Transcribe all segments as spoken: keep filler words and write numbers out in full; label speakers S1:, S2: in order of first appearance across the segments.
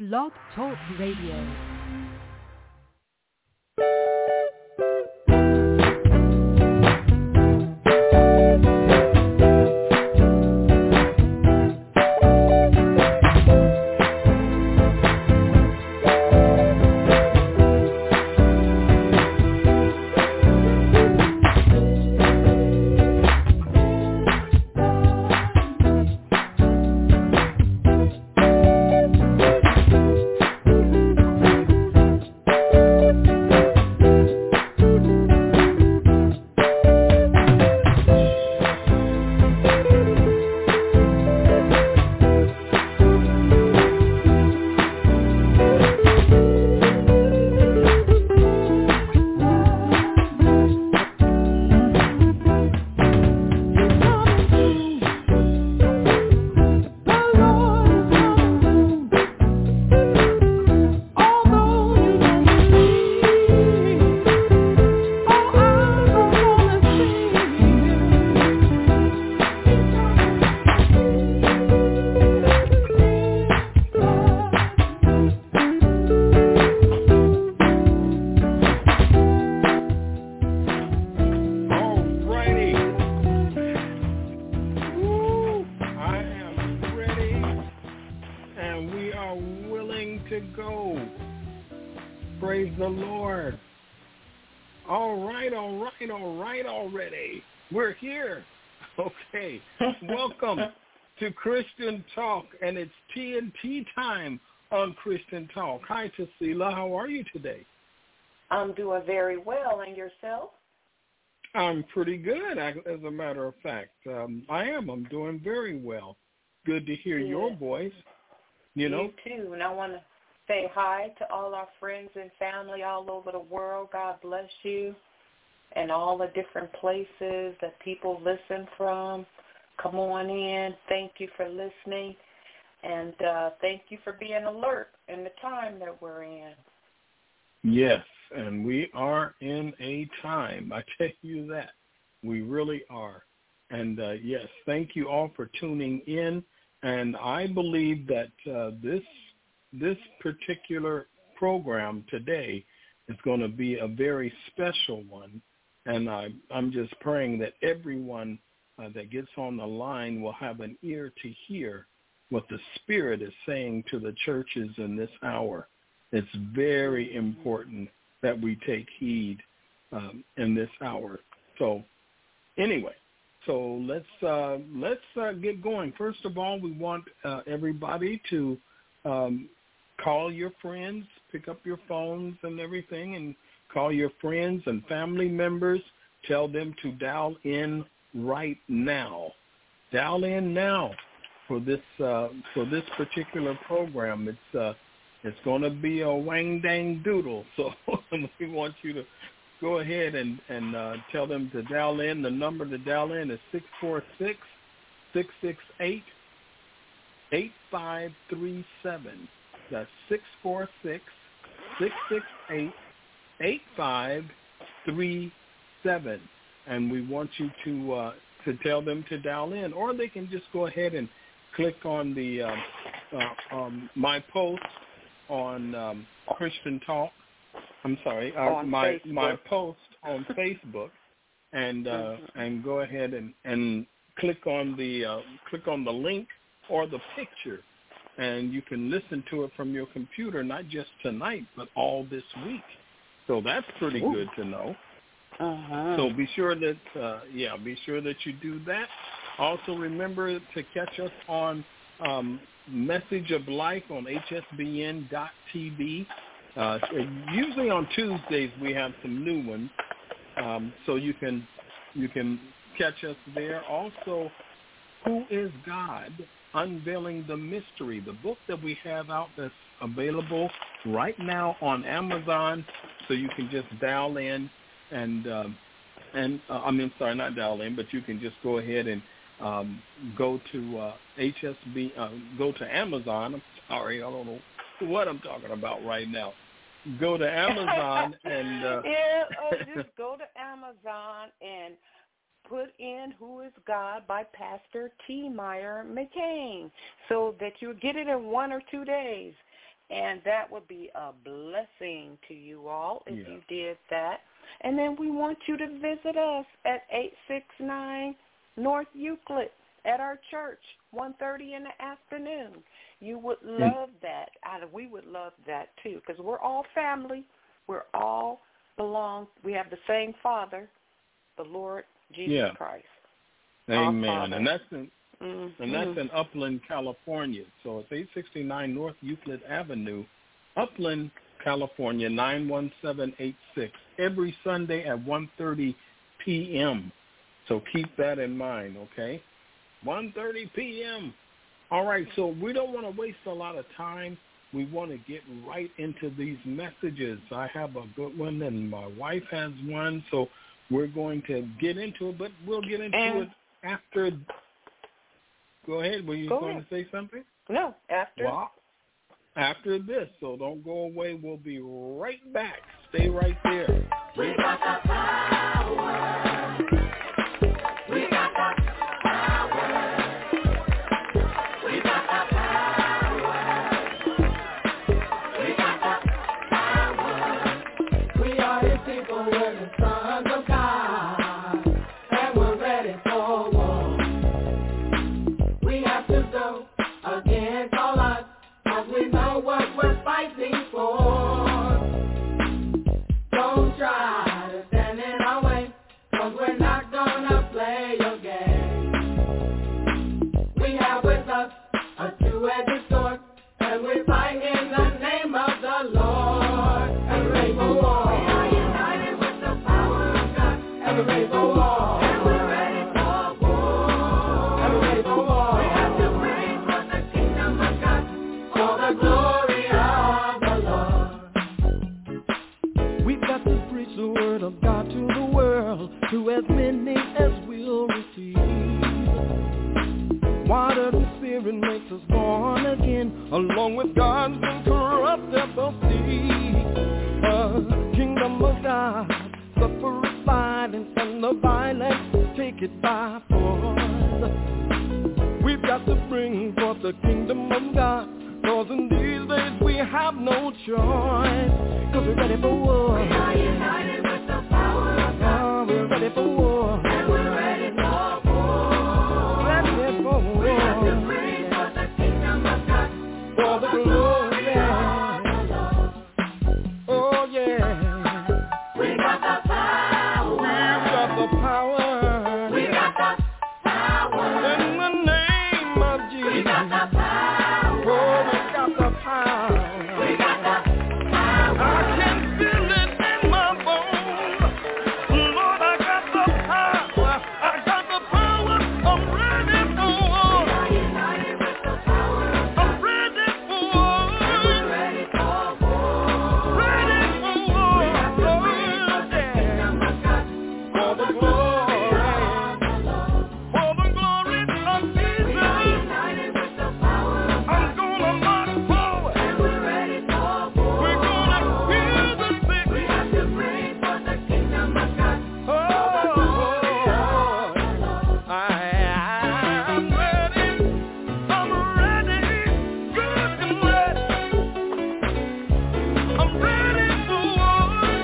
S1: Blog Talk Radio.
S2: To Christian Talk, and it's T N T time on Christian Talk. Hi, Tasila. How are you today?
S3: I'm doing very well, and yourself?
S2: I'm pretty good, as a matter of fact. Um, I am. I'm doing very well. Good to hear yeah. your voice. You know,
S3: you too. And I want to say hi to all our friends and family all over the world. God bless you, and all the different places that people listen from. Come on in. Thank you for listening, and uh, thank you for being alert in the time that we're in.
S2: Yes, and we are in a time. I tell you that. We really are. And, uh, yes, thank you all for tuning in. And I believe that uh, this this particular program today is going to be a very special one. And I, I'm just praying that everyone Uh, that gets on the line will have an ear to hear what the Spirit is saying to the churches in this hour. It's very important that we take heed um, in this hour. So anyway, so let's uh, let's uh, get going. First of all, we want uh, everybody to um, call your friends, pick up your phones and everything, and call your friends and family members. Tell them to dial in right now. Dial in now for this uh, for this particular program. It's uh, it's going to be a wang dang doodle. So we want you to go ahead and and uh, tell them to dial in. The number to dial in is six four six, six six eight, eight five three seven. That's six four six, six six eight, eight five three seven. And we want you to uh, to tell them to dial in, or they can just go ahead and click on the uh, uh, um, my post on um, Christian Talk. I'm sorry, uh, my
S3: Facebook.
S2: my post on Facebook, and uh, mm-hmm. and go ahead and, and click on the uh, click on the link or the picture, and you can listen to it from your computer, not just tonight, but all this week. So that's pretty Ooh. good to know.
S3: Uh-huh.
S2: So be sure that, uh, yeah, be sure that you do that. Also remember to catch us on um, Message of Life on H S B N dot T V. Uh, usually on Tuesdays we have some new ones, um, so you can you can catch us there. Also, Who is God? Unveiling the Mystery, the book that we have out that's available right now on Amazon, so you can just dial in. And, um, and uh, I mean, sorry, not dial in, but you can just go ahead and um, go to uh, H S B, uh, go to Amazon. I'm sorry, I don't know what I'm talking about right now. Go to Amazon and... Uh,
S3: yeah, uh, just go to Amazon and put in Who is God by Pastor T. Meyer McCain so that you get it in one or two days. And that would be a blessing to you all if
S2: yeah.
S3: you did that. And then we want you to visit us at eight sixty-nine North Euclid at our church, one thirty in the afternoon. You would love that. We would love that, too, because we're all family. We're all belong. We have the same Father, the Lord Jesus
S2: yeah.
S3: Christ.
S2: Amen. And that's in
S3: mm-hmm.
S2: and that's in Upland, California. So it's eight sixty-nine North Euclid Avenue, Upland, California, nine one seven eight six, every Sunday at one thirty p.m. So keep that in mind, okay? one thirty p.m. All right, so we don't want to waste a lot of time. We want to get right into these messages. I have a good one, and my wife has one, so we're going to get into it, but we'll get into
S3: and
S2: it after. Go ahead. Were you
S3: go
S2: going
S3: ahead.
S2: to say something?
S3: No, after.
S2: Well, after this, so don't go away. We'll be right back. Stay right there.
S4: We got the power. We got the power. We got the power. We got the power. We are His people, we're the sons of God, and we're ready for war. We have to go against all odds, 'cause we know what we're fighting for. Don't try to stand in our way, 'cause we're not gonna play your game. We have with us a two-edged sword, and we fight in the name of the Lord. And we're ready for war. We are united with the power of God, and we're ready for war. And we're ready for war. And we're ready for war. We have to bring forth the kingdom of God for the glory of the Lord.
S5: We've got to preach the word of God to the world, to as many as will receive. Water and Spirit makes us born again, along with God's incorruptible seed. The kingdom of God suffers violence, and the violence take it by force. We've got to bring forth the kingdom of God, 'cause in these days we have no choice, 'cause we're ready for war.
S4: We are united with the power of God.
S5: Oh, we're ready for war.
S4: And we're ready for war.
S5: Ready for war.
S4: We have to bring forth the kingdom of God
S5: For the glory.
S4: of the Lord.
S5: Oh yeah.
S4: We got the power.
S5: We've got the power.
S4: We got the power.
S5: In the name of Jesus.
S4: We got the power.
S5: Oh, we got the power.
S4: We got the power.
S5: I can feel it in my bones. Lord, I got the power. I got the power. I'm ready for war.
S4: We are united with the power of God.
S5: I'm ready for war.
S4: And we're ready for war.
S5: Ready for war.
S4: We have to bring forth the kingdom of God
S5: For the
S4: of
S5: glory.
S4: the Lord.
S5: For the glory of
S4: We are
S5: Jesus.
S4: united with the power of God.
S5: I'm gonna march forward.
S4: And we're ready for war.
S5: We're gonna heal the sick.
S4: We have to bring forth the kingdom of God
S5: Oh,
S4: for the glory of the Lord.
S5: I am ready. I'm ready. Good and ready. I'm ready for war.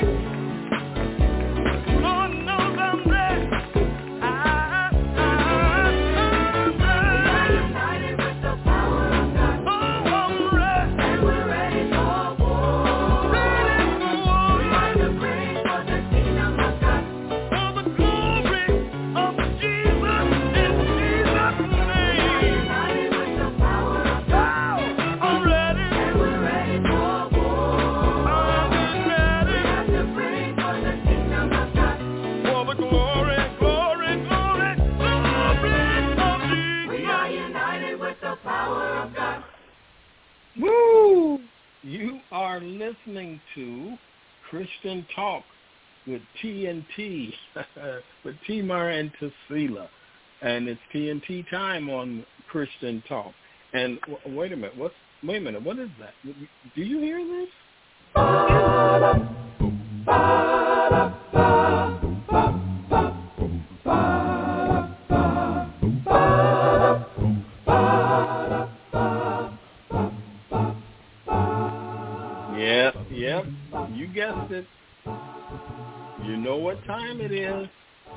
S5: Lord knows I'm ready. I, I,
S4: We are
S5: I'm ready.
S4: united with the power of God.
S5: Oh, I'm ready.
S4: And we're ready for war.
S5: Ready for
S4: We
S5: war.
S4: have to bring forth the kingdom of God
S5: For the glory of Jesus in Jesus'
S4: We are
S5: name.
S4: united with the power of
S5: Oh,
S4: God.
S5: I'm ready.
S4: And we're ready for war.
S5: I'm
S4: We
S5: ready
S4: have to bring forth the kingdom of God.
S5: for the glory, glory, glory, glory of
S4: We
S5: Jesus.
S4: are united with the power of God.
S2: Woo! You are listening to Christian Talk with T N T, with T-Mar and Tasila. And it's T N T time on Christian Talk. And w- wait a minute, what's, wait a minute, what is that? Do you hear this? Yep, yep. You guessed it. You know what time it is.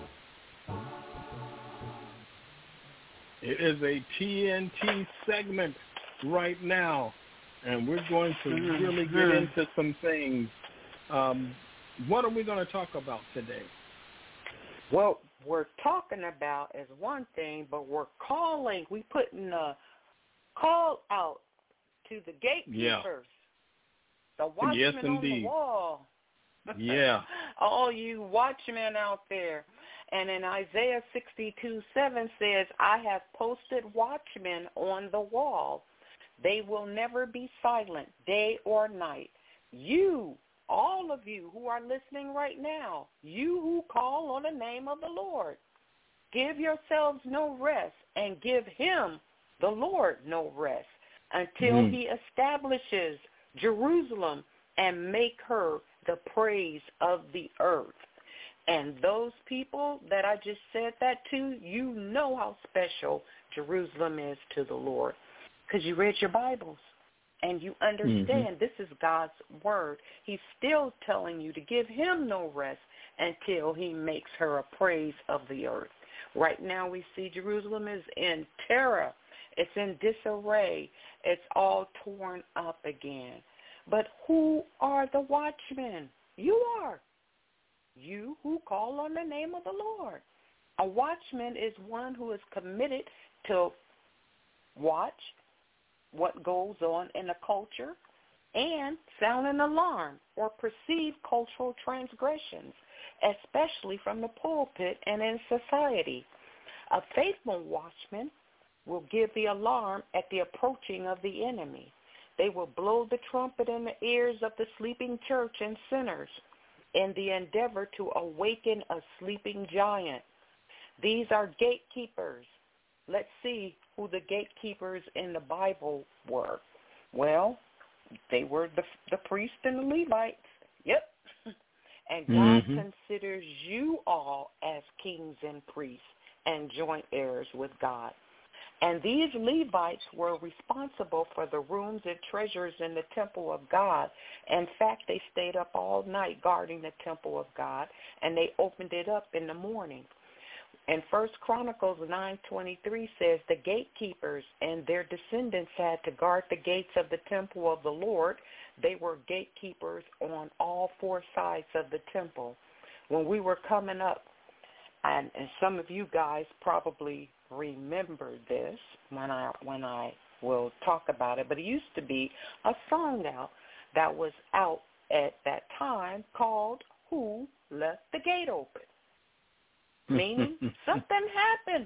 S2: It is a T N T segment right now, and we're going to
S3: Mm-hmm.
S2: really get into some things. Um, what are we going to talk about today?
S3: What we're talking about is one thing, but we're calling, we putting a call out to the gatekeepers,
S2: Yeah.
S3: the watchmen
S2: Yes,
S3: on the
S2: indeed.
S3: wall.
S2: Yeah.
S3: All you watchmen out there. And in Isaiah sixty-two seven says, I have posted watchmen on the wall. They will never be silent, day or night. You, all of you who are listening right now, you who call on the name of the Lord, give yourselves no rest and give him, the Lord, no rest until
S2: Mm.
S3: he establishes Jerusalem and make her the praise of the earth. And those people that I just said that to, you know how special Jerusalem is to the Lord because you read your Bibles and you understand
S2: Mm-hmm.
S3: this is God's word. He's still telling you to give him no rest until he makes her a praise of the earth. Right now we see Jerusalem is in terror. It's in disarray. It's all torn up again. But who are the watchmen? You are. You who call on the name of the Lord. A watchman is one who is committed to watch what goes on in a culture and sound an alarm or perceive cultural transgressions, especially from the pulpit and in society. A faithful watchman will give the alarm at the approaching of the enemy. They will blow the trumpet in the ears of the sleeping church and sinners in the endeavor to awaken a sleeping giant. These are gatekeepers. Let's see who the gatekeepers in the Bible were. Well, they were the, the priests and the Levites. Yep. And God
S2: Mm-hmm.
S3: considers you all as kings and priests and joint heirs with God. And these Levites were responsible for the rooms and treasures in the temple of God. In fact, they stayed up all night guarding the temple of God, and they opened it up in the morning. And First Chronicles nine twenty-three says the gatekeepers and their descendants had to guard the gates of the temple of the Lord. They were gatekeepers on all four sides of the temple. When we were coming up, and, and some of you guys probably remember this when I when I will talk about it, but it used to be a song now that was out at that time called Who Left the Gate Open? Meaning something happened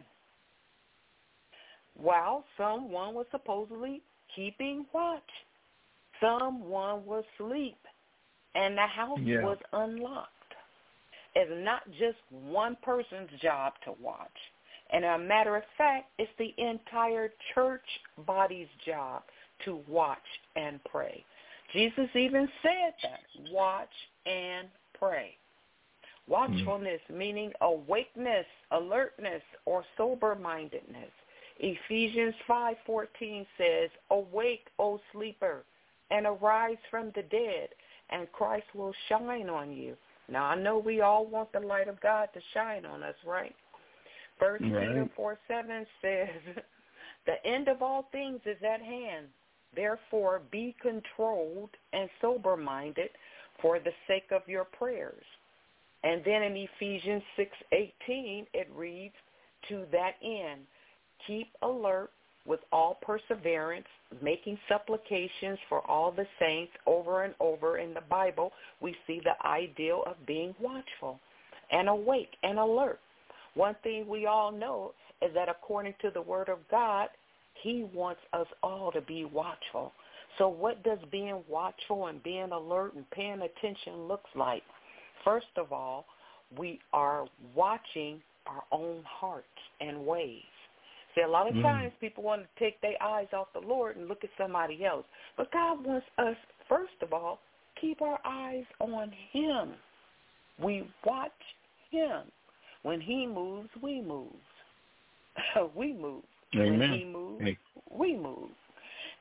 S3: while someone was supposedly keeping watch. Someone was asleep and the house
S2: Yeah.
S3: was unlocked. It's not just one person's job to watch. And a matter of fact, it's the entire church body's job to watch and pray. Jesus even said that, watch and pray. Watchfulness mm. meaning awakeness, alertness, or sober-mindedness. Ephesians five fourteen says, awake, O sleeper, and arise from the dead, and Christ will shine on you. Now, I know we all want the light of God to shine on us, right? First right. Peter four seven says, the end of all things is at hand. Therefore, be controlled and sober-minded for the sake of your prayers. And then in Ephesians six eighteen, it reads, to that end, keep alert with all perseverance, making supplications for all the saints. Over and over in the Bible, we see the ideal of being watchful and awake and alert. One thing we all know is that according to the Word of God, he wants us all to be watchful. So what does being watchful and being alert and paying attention looks like? First of all, we are watching our own hearts and ways. See, a lot of times mm. people want to take their eyes off the Lord and look at somebody else. But God wants us, first of all, keep our eyes on him. We watch him. When he moves, we move. we move.
S2: Amen.
S3: When he moves, hey. we move.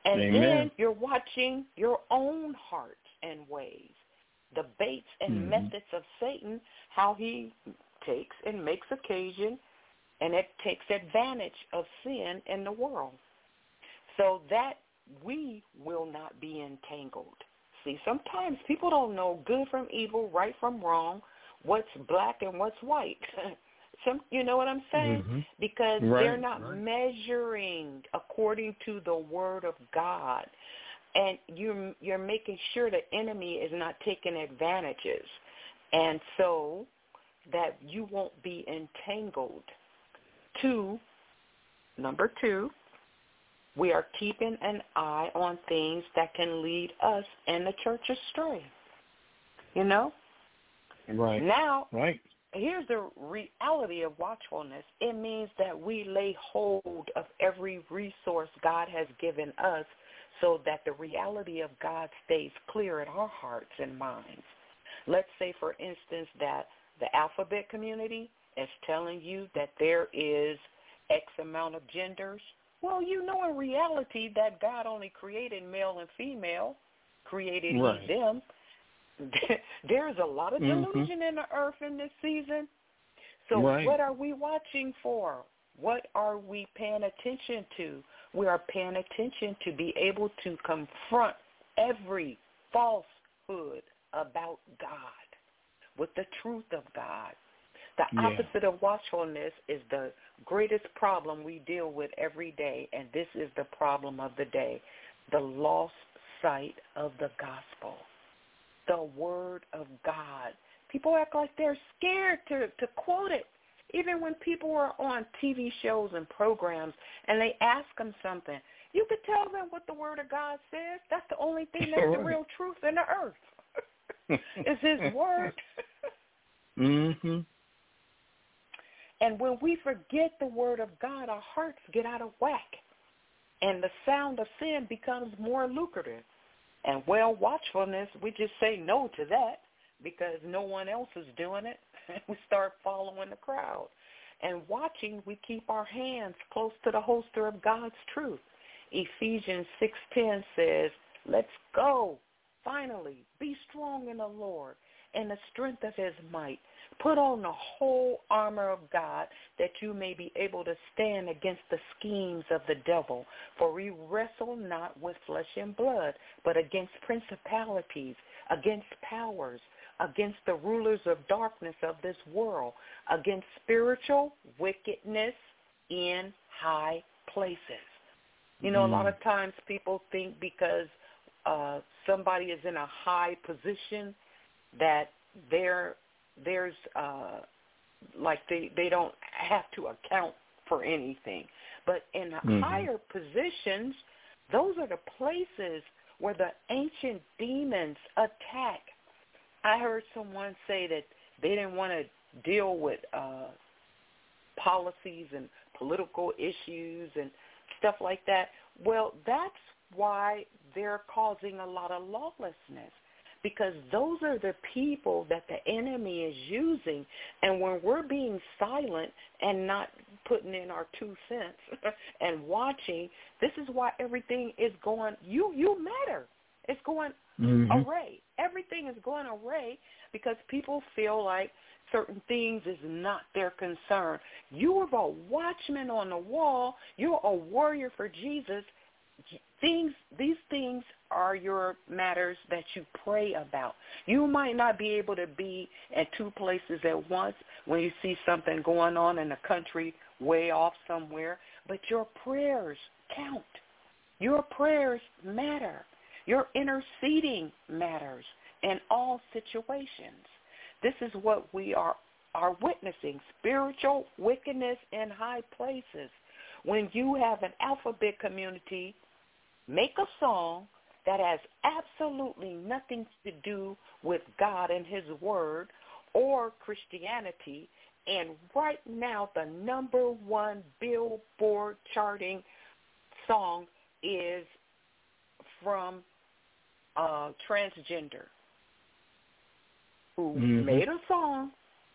S3: And
S2: Amen.
S3: then you're watching your own hearts and ways, the baits and
S2: Mm-hmm.
S3: methods of Satan, how he takes and makes occasion, and it takes advantage of sin in the world, so that we will not be entangled. See, sometimes people don't know good from evil, right from wrong, what's black and what's white. Some, you know what I'm saying?
S2: Mm-hmm.
S3: Because
S2: Right,
S3: they're not
S2: right.
S3: measuring according to the Word of God, and you're you're making sure the enemy is not taking advantages, and so that you won't be entangled. Two, number two, we are keeping an eye on things that can lead us and the church astray. You know?
S2: Right.
S3: Now,
S2: Right.
S3: here's the reality of watchfulness. It means that we lay hold of every resource God has given us so that the reality of God stays clear in our hearts and minds. Let's say, for instance, that the alphabet community is telling you that there is X amount of genders. Well, you know in reality that God only created male and female, created
S2: Right.
S3: he them. There's a lot of
S2: Mm-hmm.
S3: delusion in the earth in this season. So
S2: Right.
S3: what are we watching for? What are we paying attention to? We are paying attention to be able to confront every falsehood about God with the truth of God. The
S2: Yeah.
S3: opposite of watchfulness is the greatest problem we deal with every day, and this is the problem of the day, the lost sight of the gospel, the Word of God. People act like they're scared to, to quote it. Even when people are on T V shows and programs and they ask them something, you could tell them what the Word of God says. That's the only thing that's the
S2: Right.
S3: real truth in the earth. It's His Word.
S2: Mm-hmm.
S3: And when we forget the Word of God, our hearts get out of whack, and the sound of sin becomes more lucrative. And, well, watchfulness, we just say no to that because no one else is doing it, and we start following the crowd. And watching, we keep our hands close to the holster of God's truth. Ephesians six ten says, let's go, finally, be strong in the Lord and the strength of his might. Put on the whole armor of God that you may be able to stand against the schemes of the devil. For we wrestle not with flesh and blood, but against principalities, against powers, against the rulers of darkness of this world, against spiritual wickedness in high places. You know, mm. a lot of times people think because uh, somebody is in a high position that they're there's uh, like they, they don't have to account for anything. But in the mm-hmm. higher positions, those are the places where the ancient demons attack. I heard someone say that they didn't want to deal with uh, policies and political issues and stuff like that. Well, that's why they're causing a lot of lawlessness, because those are the people that the enemy is using. And when we're being silent and not putting in our two cents and watching, this is why everything is going, you you matter. It's going mm-hmm. array. Everything is going array because people feel like certain things is not their concern. You are a watchman on the wall. You're a warrior for Jesus. Things, these things are your matters that you pray about. You might not be able to be at two places at once when you see something going on in the country way off somewhere, but your prayers count. Your prayers matter. Your interceding matters in all situations. This is what we are, are witnessing, spiritual wickedness in high places. When you have an alphabet community, make a song that has absolutely nothing to do with God and his word or Christianity, and right now the number one Billboard charting song is from a transgender who mm-hmm. made a song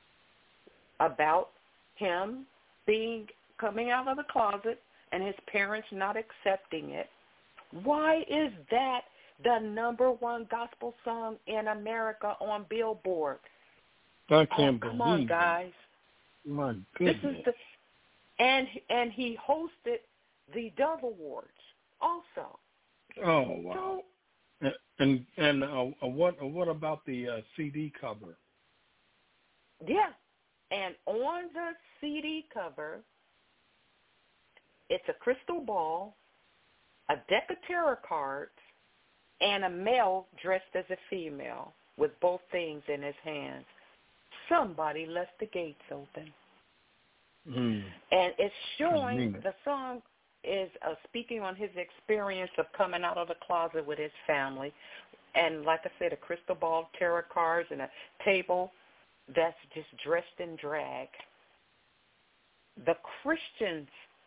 S3: about him being coming out of the closet and his parents not accepting it. Why is that the number one gospel song in America on Billboard?
S2: I can't
S3: oh, come
S2: believe
S3: on, guys.
S2: It. My goodness.
S3: This is the, and and he hosted the Dove Awards also.
S2: Oh wow!
S3: So,
S2: and and, and uh, what what about the uh, C D cover?
S3: Yeah, and on the C D cover, it's a crystal ball, a deck of tarot cards, and a male dressed as a female with both things in his hands. Somebody left the gates open.
S2: Mm.
S3: And it's showing, the song is uh, speaking on his experience of coming out of the closet with his family. And like I said, a crystal ball, tarot cards, and a table that's just dressed in drag. The Christian's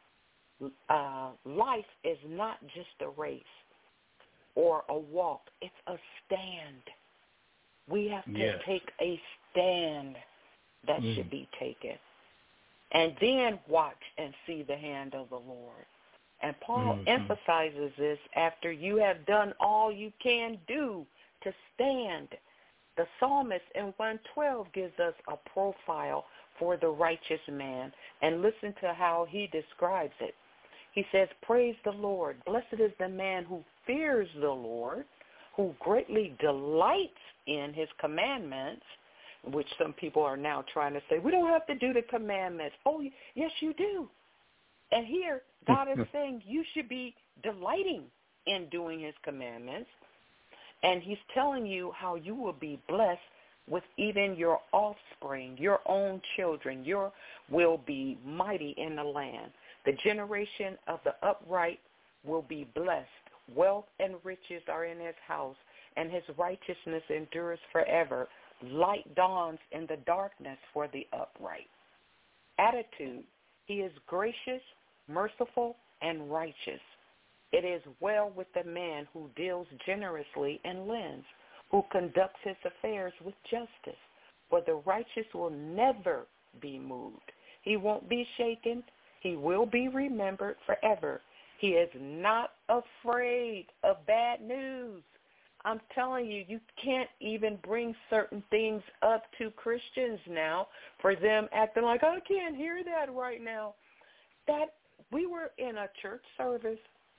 S3: uh, life is not just a race or a walk. It's a stand. We have to
S2: yes.
S3: take a stand that
S2: mm.
S3: should be taken. And then watch and see the hand of the Lord. And Paul
S2: mm-hmm.
S3: emphasizes this after you have done all you can do to stand. The psalmist in one twelve gives us a profile for the righteous man. And listen to how he describes it. He says, praise the Lord. Blessed is the man who fears the Lord, who greatly delights in his commandments, which some people are now trying to say, we don't have to do the commandments. Oh, yes, you do. And here, God is saying you should be delighting in doing his commandments. And he's telling you how you will be blessed with even your offspring, your own children. Your will be mighty in the land. The generation of the upright will be blessed. Wealth and riches are in his house, and his righteousness endures forever. Light dawns in the darkness for the upright. Attitude, he is gracious, merciful, and righteous. It is well with the man who deals generously and lends, who conducts his affairs with justice. For the righteous will never be moved. He won't be shaken. He will be remembered forever. He is not afraid of bad news. I'm telling you, you can't even bring certain things up to Christians now for them acting like, I can't hear that right now. That we were in a church service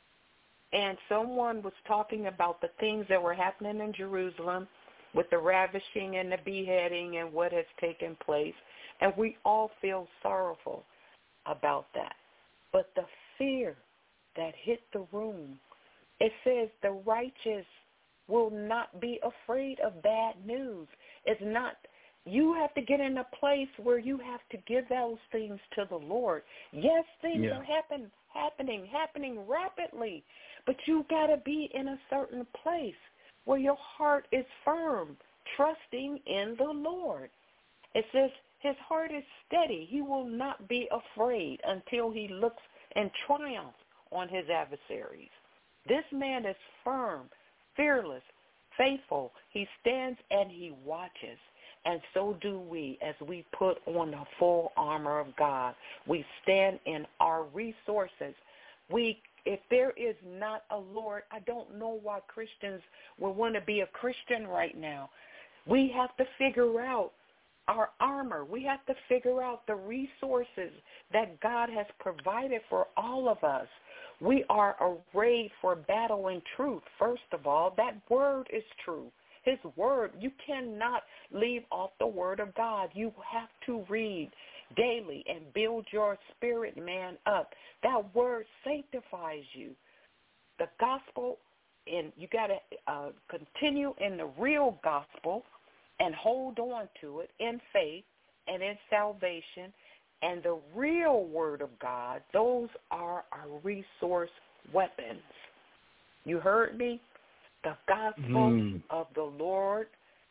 S3: and someone was talking about the things that were happening in Jerusalem with the ravishing and the beheading and what has taken place. And we all feel sorrowful about that. But the fear that hit the room, it says the righteous will not be afraid of bad news. It's not, you have to get in a place where you have to give those things to the Lord. Yes, things
S2: yeah.
S3: are happen, happening, happening rapidly, but you got to be in a certain place where your heart is firm, trusting in the Lord. It says his heart is steady. He will not be afraid until he looks in triumph on his adversaries. This man is firm, fearless, faithful. He stands and he watches. And so do we as we put on the full armor of God. We stand in our resources. We, if there is not a Lord, I don't know why Christians would want to be a Christian right now. We have to figure out our armor. We have to figure out the resources that God has provided for all of us. We are arrayed for battle in truth. First of all, that word is true. His word, you cannot leave off the word of God. You have to read daily and build your spirit man up. That word sanctifies you. The gospel, and you got to uh, continue in the real gospel and hold on to it in faith and in salvation. And the real word of God, those are our resource weapons. You heard me? The gospel mm. of the Lord,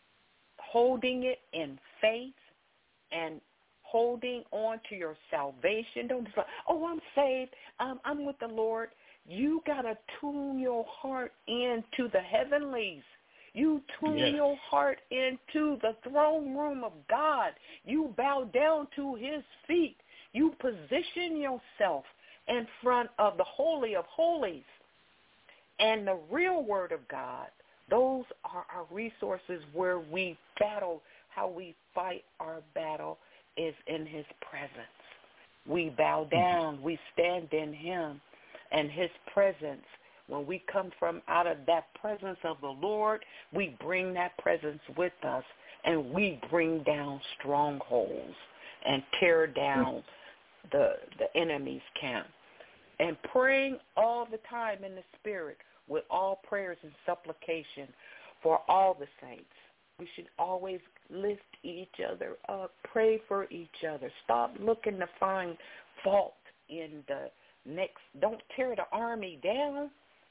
S3: holding it in faith and holding on to your salvation. Don't just like, oh, I'm saved. Um, I'm with the Lord. You got to tune your heart into the heavenlies. You tune
S2: yes.
S3: your heart into the throne room of God. You bow down to his feet. You position yourself in front of the Holy of Holies. And the real Word of God, those are our resources where we battle. How we fight our battle is in his presence. We bow down. We stand in him and his presence. When we come from out of that presence of the Lord, we bring that presence with us, and we bring down strongholds and tear down the the enemy's camp. And praying all the time in the Spirit with all prayers and supplication for all the saints. We should always lift each other up, pray for each other. Stop looking to find fault in the next. Don't tear the army down,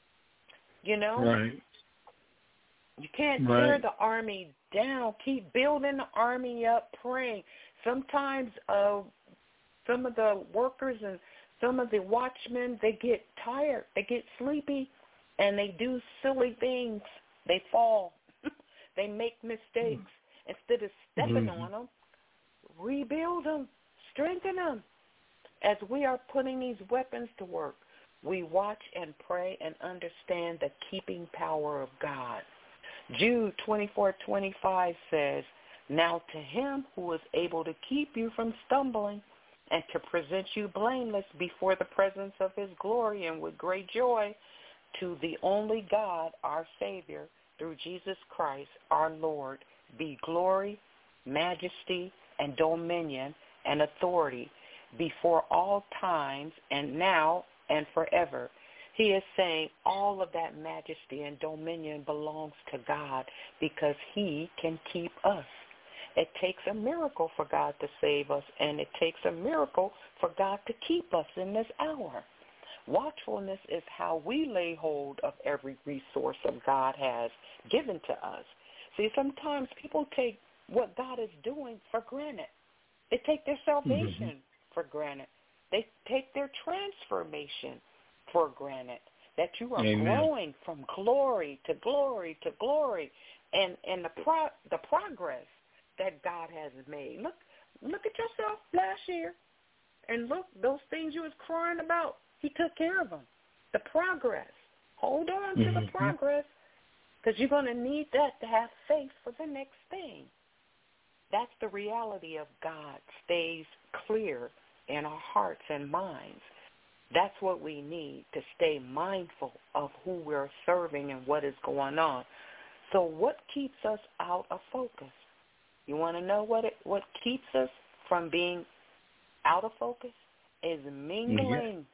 S3: you know.
S2: Right.
S3: You can't
S2: Right.
S3: tear the army down. Keep building the army up, praying. Sometimes uh, some of the workers and some of the watchmen, they get tired, they get sleepy, and they do silly things. They fall. They make mistakes. Instead of stepping
S2: Mm-hmm.
S3: on them, rebuild them, strengthen them. As we are putting these weapons to work, we watch and pray and understand the keeping power of God. Jude twenty-four twenty-five says, "Now to him who is able to keep you from stumbling and to present you blameless before the presence of his glory and with great joy, to the only God, our Savior, through Jesus Christ, our Lord, be glory, majesty, and dominion and authority before all times and now and forever." He is saying all of that majesty and dominion belongs to God because he can keep us. It takes a miracle for God to save us, and it takes a miracle for God to keep us in this hour. Watchfulness is how we lay hold of every resource that God has given to us. See, sometimes people take what God is doing for granted. They take their salvation mm-hmm. for granted. They take their transformation for granted, that you are
S2: Amen.
S3: growing from glory to glory to glory, and, and the pro, the progress that God has made. Look, look at yourself last year, and look, those things you was crying about, he took care of them. The progress. Hold on to
S2: mm-hmm.
S3: the progress, because you're going to need that to have faith for the next thing. That's the reality of God stays clear in our hearts and minds. That's what we need to stay mindful of who we're serving and what is going on. So what keeps us out of focus? You want to know what it, what keeps us from being out of focus? Is mingling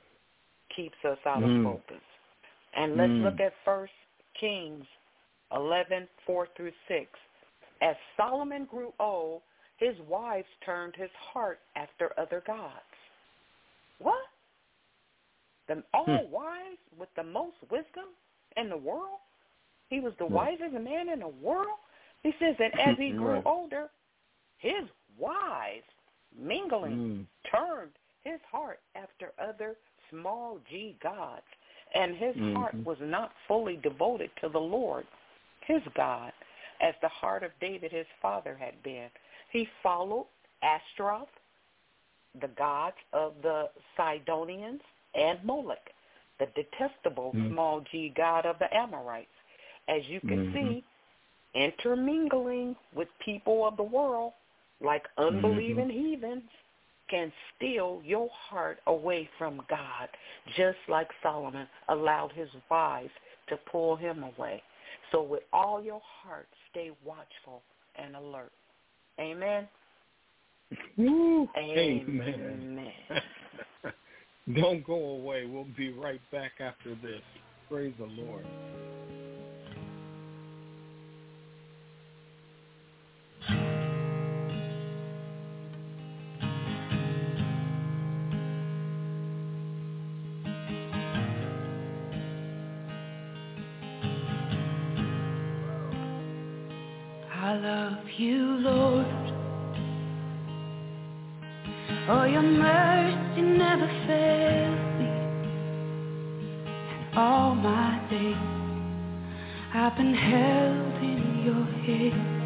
S3: yeah. keeps us out mm. of focus. And let's mm. look at First Kings eleven, four through six. As Solomon grew old, his wives turned his heart after other gods. What? The all hmm. wise with the most wisdom in the world? He was the right. wisest man in the world? He says that as he grew right. older, his wives, mingling, mm. turned his heart after other small g gods, and his mm-hmm. heart was not fully devoted to the Lord, his God, as the heart of David, his father, had been. He followed Ashtaroth, the gods of the Sidonians, and Moloch, the detestable mm-hmm. small g god of the Amorites. As you can mm-hmm. see, intermingling with people of the world, like unbelieving mm-hmm. heathens, can steal your heart away from God, just like Solomon allowed his wives to pull him away. So with all your heart, stay watchful and alert. Amen?
S2: Woo.
S3: Amen.
S2: Amen. Don't go away. We'll be right back after this. Praise the Lord.
S6: I love you, Lord. Oh, your mercy never fails me. And all my days I've been held in your hand.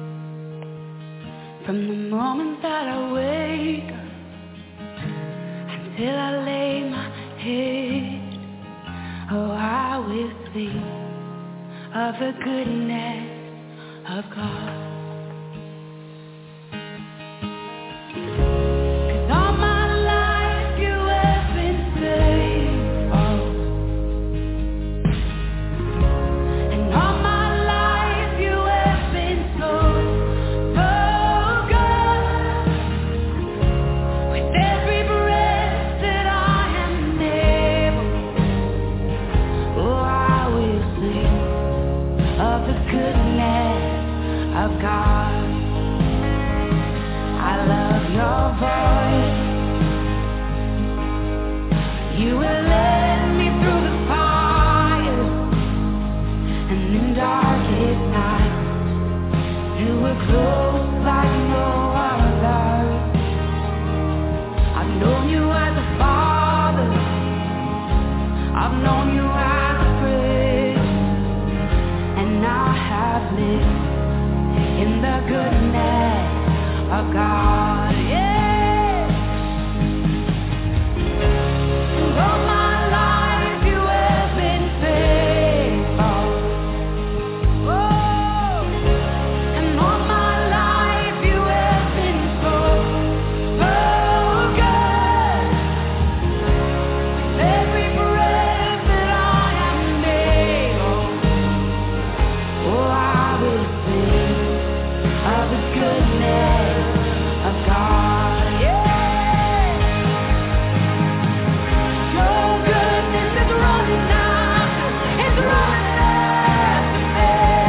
S6: From the moment that I wake up until I lay my head, Oh, I will sing of the goodness of God. 'Cause all my life you have been faithful, and all my life you have been so, so good. With every breath that I am able, oh, I will sing of the goodness of God. I love your voice. You will lead me through the fire, and in darkest night, you were close like no other. I've known you as a father, I've known you as a friend, and I have lived in the goodness of God, yeah. And all my life you have been faithful. Oh, and all my life you have been so, so good. With every breath that I am able, oh, I will sing of the goodness of God, yeah. Your goodness is running after, it's running after me.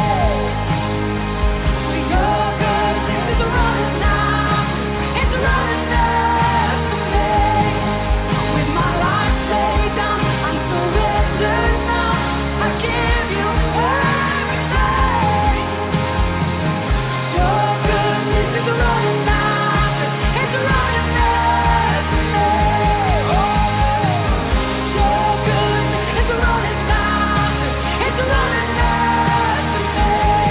S6: Your goodness is running after, it's running after me. With my life laid down, I'm surrendered now. I give you everything. Your goodness is running after, it's running after me. Oh, your goodness is running after, it's running after me.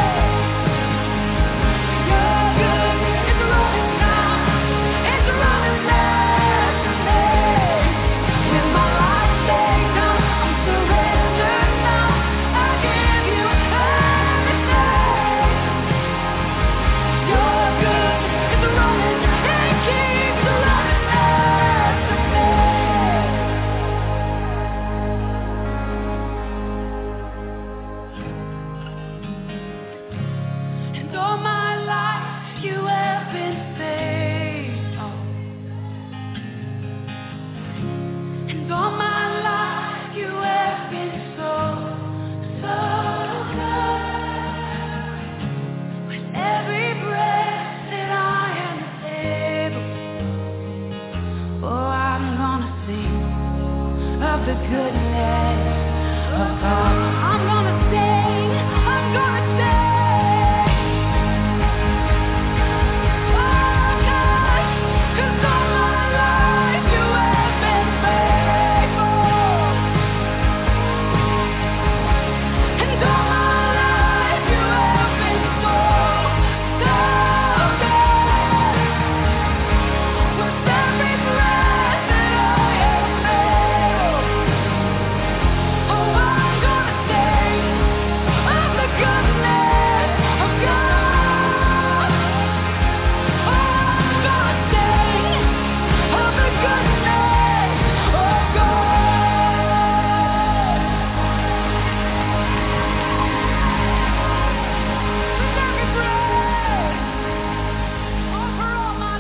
S6: Your goodness is running after, it's running after me. With my life laid down, I'm surrendered now. I give you everything. Your goodness is running, it keeps running after me. And all my life you have been faithful, and all my life you have been so, so good. With every breath that I am able, oh, I'm gonna sing of the goodness of God. I'm gonna sing, I'm gonna sing. Oh, God, 'cause all my life you have been faithful, and all my life you have been so, so good. With every breath that I am able, oh, I'm gonna sing of the goodness of God. Oh, I'm gonna sing of the goodness of God. With every breath, over all my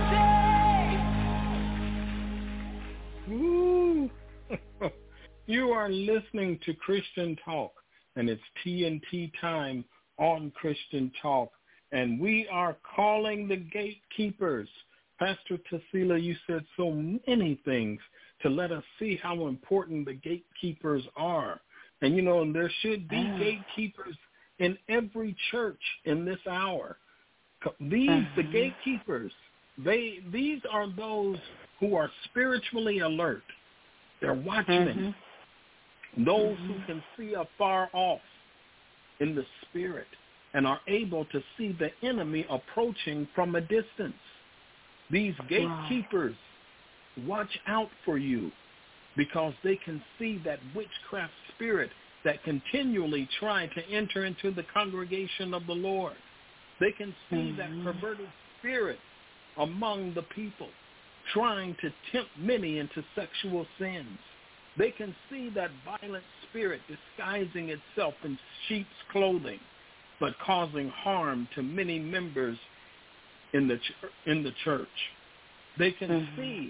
S6: days.
S2: Woo. You are listening to Christian Talk, and it's T N T time on Christian Talk, and we are calling the gatekeepers. Pastor Tassila, you said so many things to let us see how important the gatekeepers are. And, you know, and there should be gatekeepers in every church in this hour. These, the gatekeepers, they these are those who are spiritually alert. They're watchmen. Those who can see afar off in the spirit and are able to see the enemy approaching from a distance. These gatekeepers watch out for you because they can see that witchcraft spirit that continually try to enter into the congregation of the Lord. They can see mm-hmm. that perverted spirit among the people, trying to tempt many into sexual sins. They can see that violent spirit disguising itself in sheep's clothing, but causing harm to many members in the ch- in the church. They can mm-hmm. see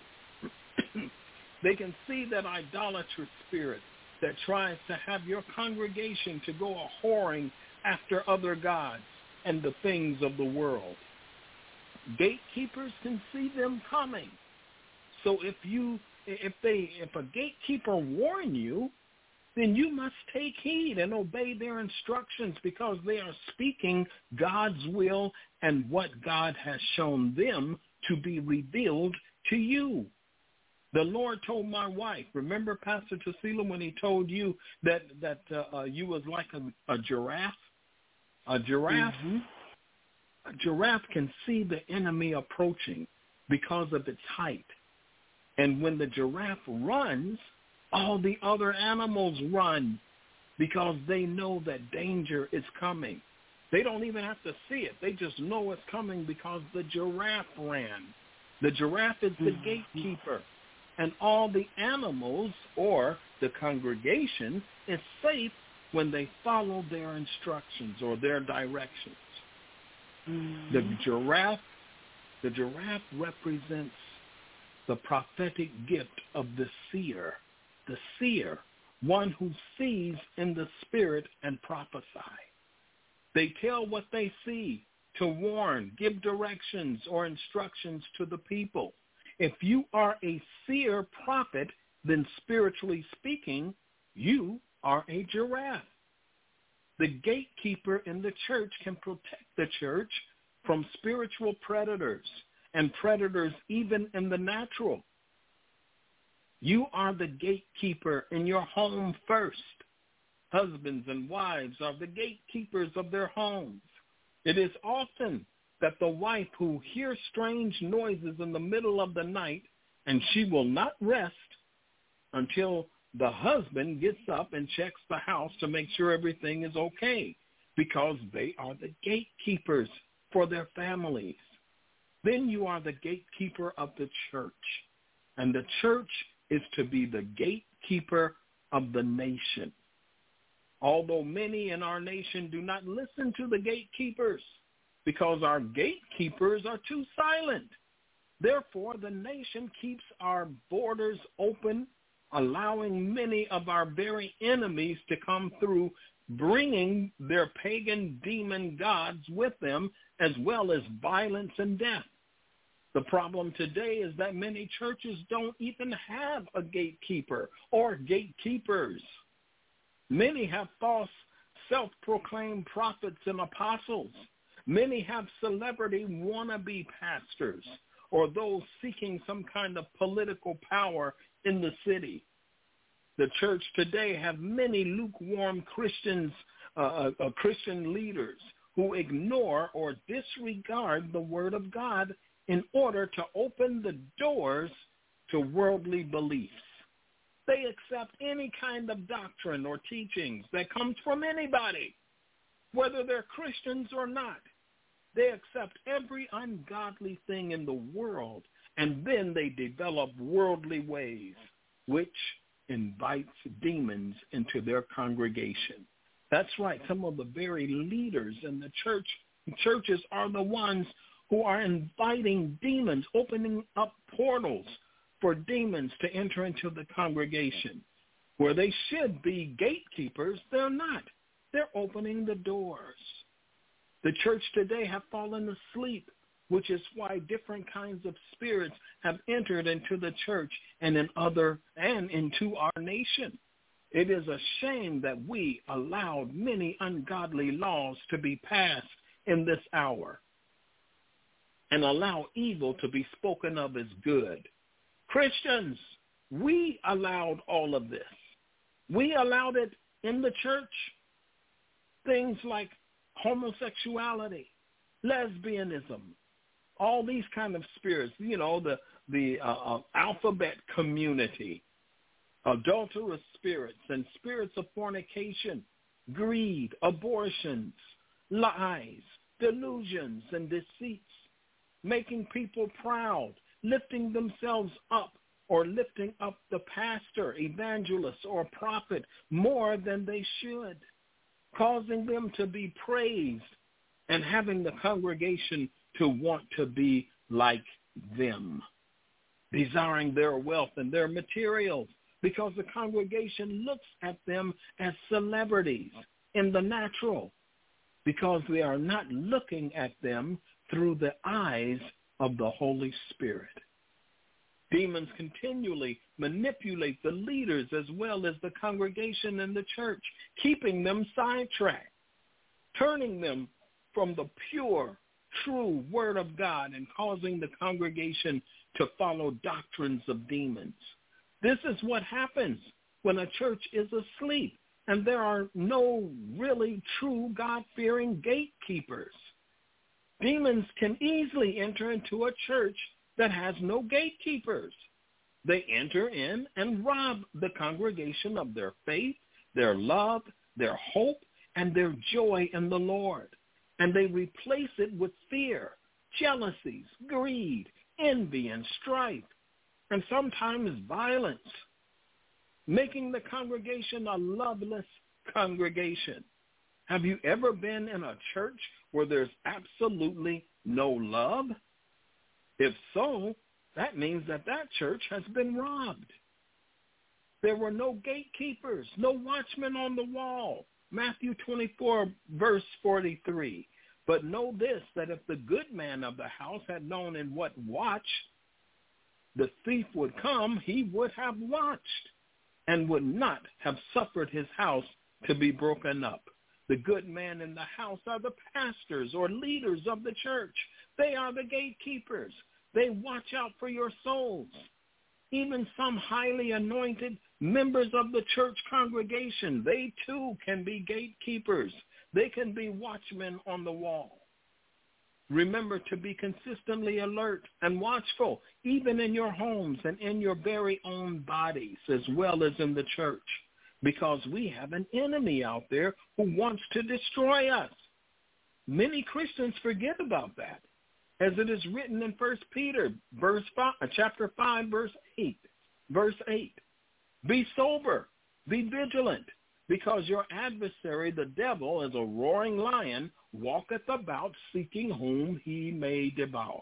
S2: they can see that idolatrous spirit that tries to have your congregation to go a whoring after other gods and the things of the world. Gatekeepers can see them coming. So if you if they if a gatekeeper warn you, then you must take heed and obey their instructions, because they are speaking God's will and what God has shown them to be revealed to you. The Lord told my wife, remember Pastor Tassila, when he told you that, that uh, uh, you was like a, a giraffe? A giraffe, mm-hmm. a giraffe can see the enemy approaching because of its height. And when the giraffe runs, all the other animals run because they know that danger is coming. They don't even have to see it. They just know it's coming because the giraffe ran. The giraffe is the gatekeeper. And all the animals or the congregation is safe when they follow their instructions or their directions. Mm-hmm. The giraffe, the giraffe represents the prophetic gift of the seer. The seer, one who sees in the spirit and prophesy. They tell what they see to warn, give directions or instructions to the people. If you are a seer prophet, then spiritually speaking, you are a giraffe. The gatekeeper in the church can protect the church from spiritual predators and predators even in the natural. You are the gatekeeper in your home first. Husbands and wives are the gatekeepers of their homes. It is often that the wife who hears strange noises in the middle of the night, and she will not rest until the husband gets up and checks the house to make sure everything is okay, because they are the gatekeepers for their families. Then you are the gatekeeper of the church, and the church is to be the gatekeeper of the nation. Although many in our nation do not listen to the gatekeepers because our gatekeepers are too silent. Therefore, the nation keeps our borders open, allowing many of our very enemies to come through, bringing their pagan demon gods with them, as well as violence and death. The problem today is that many churches don't even have a gatekeeper or gatekeepers. Many have false self-proclaimed prophets and apostles. Many have celebrity wannabe pastors or those seeking some kind of political power in the city. The church today have many lukewarm Christians, uh, uh, Christian leaders who ignore or disregard the word of God in order to open the doors to worldly beliefs. They accept any kind of doctrine or teachings that comes from anybody, whether they're Christians or not. They accept every ungodly thing in the world, and then they develop worldly ways, which invites demons into their congregation. That's right. Some of the very leaders in the church churches are the ones who are inviting demons, opening up portals for demons to enter into the congregation. Where they should be gatekeepers, they're not. They're opening the doors. The church today have fallen asleep, which is why different kinds of spirits have entered into the church and in other and into our nation. It is a shame that we allowed many ungodly laws to be passed in this hour and allow evil to be spoken of as good. Christians, we allowed all of this. We allowed it in the church. Things like homosexuality, lesbianism, all these kind of spirits, you know, the, the uh, uh, alphabet community, adulterous spirits and spirits of fornication, greed, abortions, lies, delusions, and deceits, making people proud, lifting themselves up, or lifting up the pastor, evangelist, or prophet more than they should, causing them to be praised and having the congregation to want to be like them, desiring their wealth and their materials, because the congregation looks at them as celebrities in the natural, because they are not looking at them through the eyes of the Holy Spirit. Demons continually manipulate the leaders as well as the congregation and the church, keeping them sidetracked, turning them from the pure, true Word of God and causing the congregation to follow doctrines of demons. This is what happens when a church is asleep and there are no really true God-fearing gatekeepers. Demons can easily enter into a church that has no gatekeepers. They enter in and rob the congregation of their faith, their love, their hope, and their joy in the Lord. And they replace it with fear, jealousies, greed, envy, and strife, and sometimes violence, making the congregation a loveless congregation. Have you ever been in a church where there's absolutely no love? If so, that means that that church has been robbed. There were no gatekeepers, no watchmen on the wall. Matthew twenty-four, verse forty-three. But know this, that if the good man of the house had known in what watch the thief would come, he would have watched and would not have suffered his house to be broken up. The good man in the house are the pastors or leaders of the church. They are the gatekeepers. They watch out for your souls. Even some highly anointed members of the church congregation, they too can be gatekeepers. They can be watchmen on the wall. Remember to be consistently alert and watchful, even in your homes and in your very own bodies, as well as in the church, because we have an enemy out there who wants to destroy us. Many Christians forget about that, as it is written in First Peter, verse five, chapter five, verse eight. Verse eight. Be sober, be vigilant, because your adversary, the devil, as a roaring lion, walketh about seeking whom he may devour.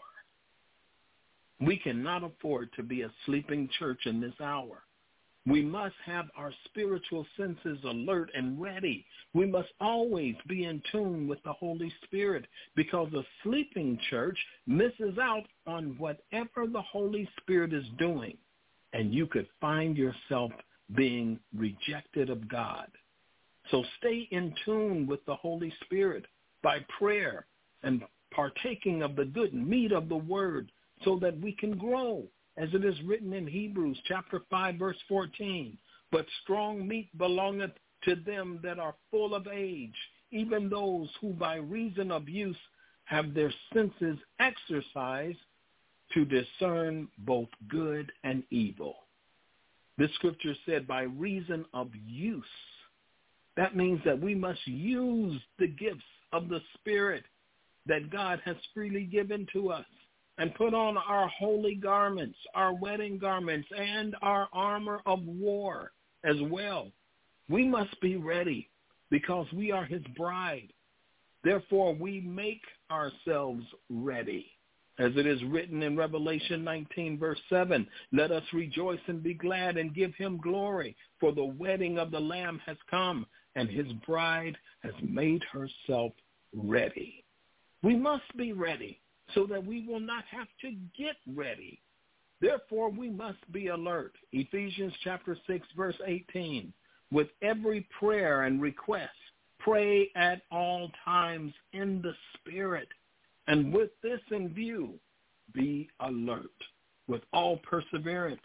S2: We cannot afford to be a sleeping church in this hour. We must have our spiritual senses alert and ready. We must always be in tune with the Holy Spirit, because a sleeping church misses out on whatever the Holy Spirit is doing, and you could find yourself being rejected of God. So stay in tune with the Holy Spirit by prayer and partaking of the good meat of the Word, so that we can grow, as it is written in Hebrews chapter five, verse fourteen. But strong meat belongeth to them that are full of age, even those who by reason of use have their senses exercised to discern both good and evil. The scripture said by reason of use. That means that we must use the gifts of the Spirit that God has freely given to us, and put on our holy garments, our wedding garments, and our armor of war as well. We must be ready, because we are his bride. Therefore, we make ourselves ready. As it is written in Revelation nineteen, verse seven, let us rejoice and be glad and give him glory, for the wedding of the Lamb has come, and his bride has made herself ready. We must be ready, so that we will not have to get ready. Therefore, we must be alert. Ephesians chapter six, verse eighteen, with every prayer and request, pray at all times in the Spirit. And with this in view, be alert with all perseverance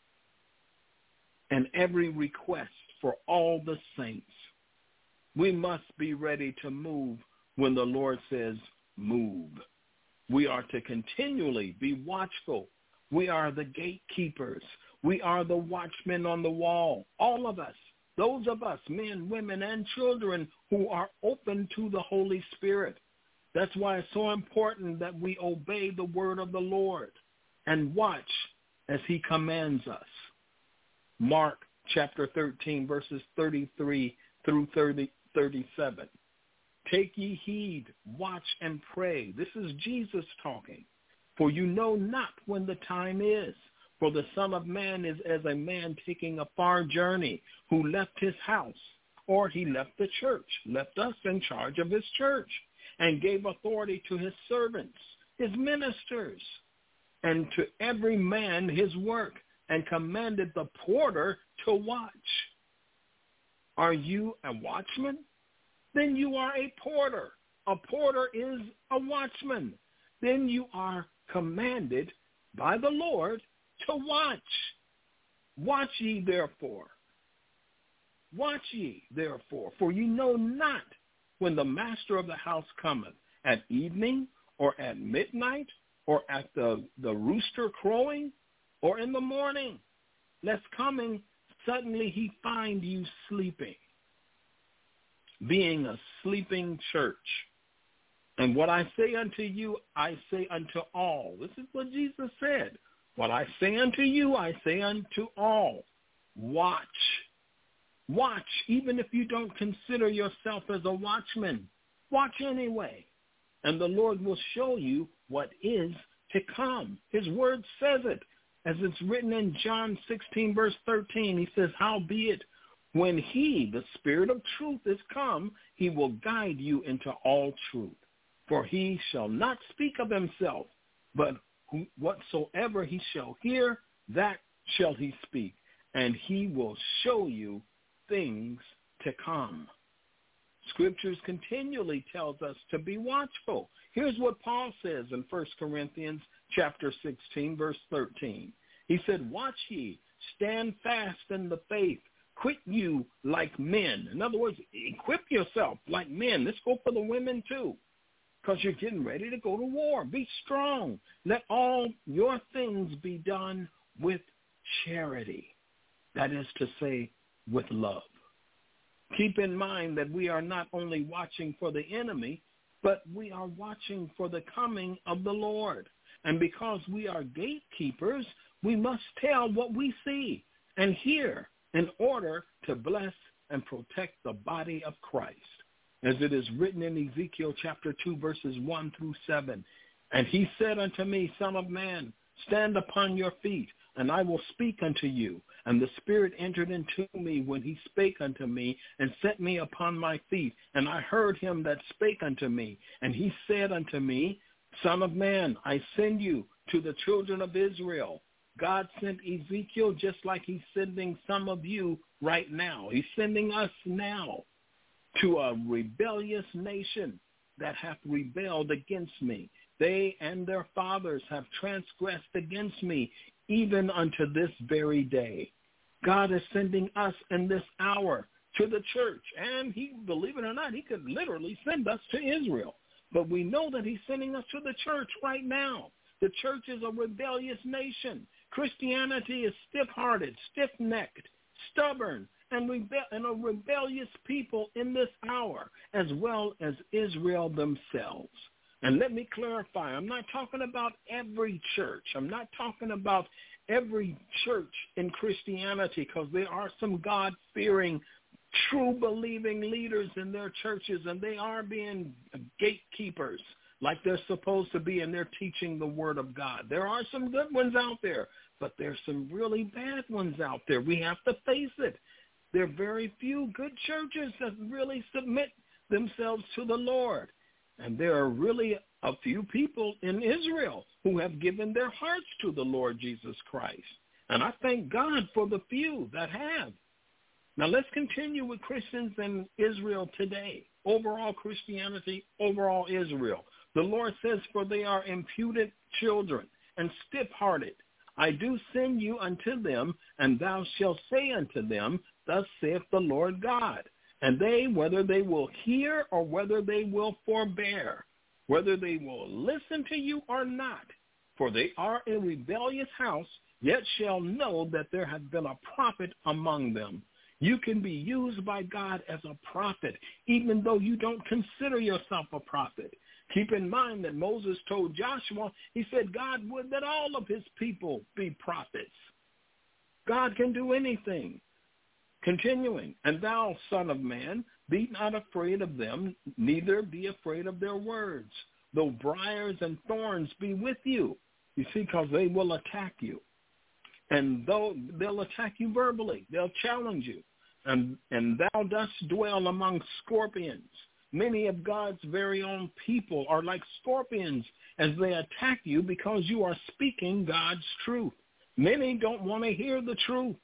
S2: and every request for all the saints. We must be ready to move when the Lord says move. We are to continually be watchful. We are the gatekeepers. We are the watchmen on the wall, all of us, those of us, men, women, and children who are open to the Holy Spirit. That's why it's so important that we obey the word of the Lord and watch as he commands us. Mark chapter thirteen, verses thirty-three through thirty, thirty-seven. Take ye heed, watch and pray. This is Jesus talking. For you know not when the time is. For the Son of Man is as a man taking a far journey, who left his house, or he left the church, left us in charge of his church, and gave authority to his servants, his ministers, and to every man his work, and commanded the porter to watch. Are you a watchman? Then you are a porter. A porter is a watchman. Then you are commanded by the Lord to watch. Watch ye therefore. Watch ye therefore, for you know not when the master of the house cometh, at evening, or at midnight, or at the, the rooster crowing, or in the morning, lest coming suddenly he find you sleeping. Being a sleeping church. And what I say unto you, I say unto all. This is what Jesus said. What I say unto you, I say unto all. Watch. Watch, even if you don't consider yourself as a watchman. Watch anyway. And the Lord will show you what is to come. His word says it. As it's written in John sixteen, verse thirteen, he says, howbeit, when he, the Spirit of truth, is come, he will guide you into all truth. For he shall not speak of himself, but whatsoever he shall hear, that shall he speak, and he will show you things to come. Scriptures continually tells us to be watchful. Here's what Paul says in First Corinthians chapter sixteen, verse thirteen. He said, watch ye, stand fast in the faith, quit you like men. In other words, equip yourself like men. Let's go for the women too, because you're getting ready to go to war. Be strong. Let all your things be done with charity. That is to say, with love. Keep in mind that we are not only watching for the enemy, but we are watching for the coming of the Lord. And because we are gatekeepers, we must tell what we see and hear in order to bless and protect the body of Christ. As it is written in Ezekiel chapter two, verses one through seven. And he said unto me, Son of man, stand upon your feet, and I will speak unto you. And the Spirit entered into me when he spake unto me, and set me upon my feet. And I heard him that spake unto me. And he said unto me, Son of man, I send you to the children of Israel. God sent Ezekiel just like he's sending some of you right now. He's sending us now to a rebellious nation that hath rebelled against me. They and their fathers have transgressed against me, even unto this very day. God is sending us in this hour to the church. And he, believe it or not, he could literally send us to Israel. But we know that he's sending us to the church right now. The church is a rebellious nation. Christianity is stiff-hearted, stiff-necked, stubborn, and, rebe- and a rebellious people in this hour, as well as Israel themselves. And let me clarify, I'm not talking about every church. I'm not talking about every church in Christianity, because there are some God-fearing, true-believing leaders in their churches, and they are being gatekeepers like they're supposed to be, and they're teaching the Word of God. There are some good ones out there, but there's some really bad ones out there. We have to face it. There are very few good churches that really submit themselves to the Lord. And there are really a few people in Israel who have given their hearts to the Lord Jesus Christ. And I thank God for the few that have. Now let's continue with Christians in Israel today. Overall Christianity, overall Israel. The Lord says, for they are imputed children and stiff-hearted. I do send you unto them, and thou shalt say unto them, thus saith the Lord God. And they, whether they will hear or whether they will forbear, whether they will listen to you or not, for they are a rebellious house, yet shall know that there hath been a prophet among them. You can be used by God as a prophet, even though you don't consider yourself a prophet. Keep in mind that Moses told Joshua, he said God would that all of his people be prophets. God can do anything. Continuing, and thou, son of man, be not afraid of them, neither be afraid of their words, though briars and thorns be with you. You see, because they will attack you. And though they'll attack you verbally, they'll challenge you. And, and thou dost dwell among scorpions. Many of God's very own people are like scorpions as they attack you because you are speaking God's truth. Many don't want to hear the truth.